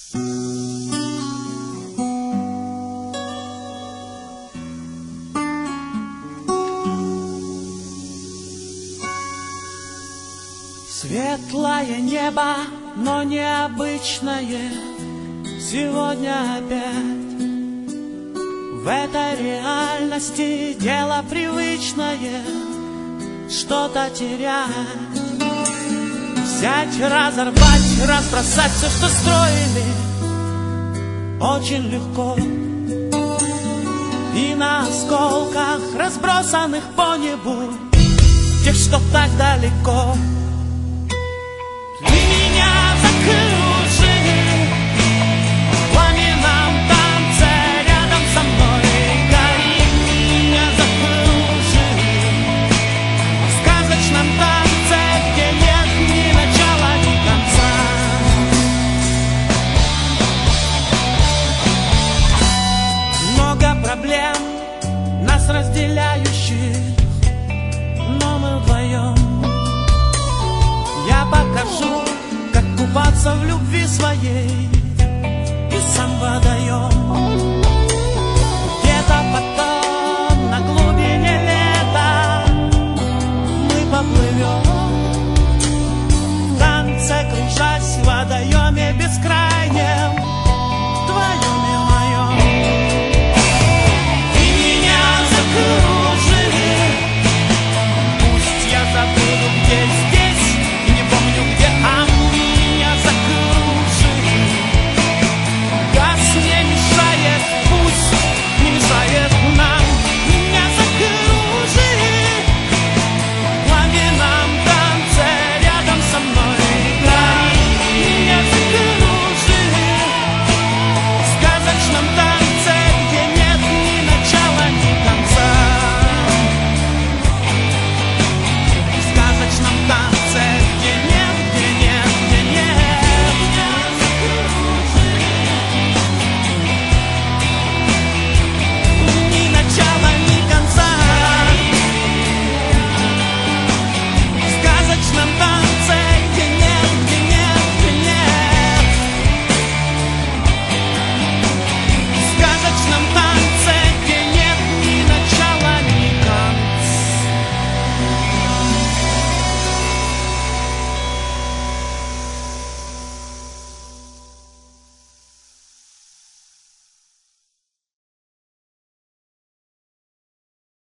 Светлое небо, но необычное сегодня опять. В этой реальности дело привычное что-то терять. Взять, разорвать, разбросать все, что строили, очень легко. И на осколках, разбросанных по небу, тех, что так далеко.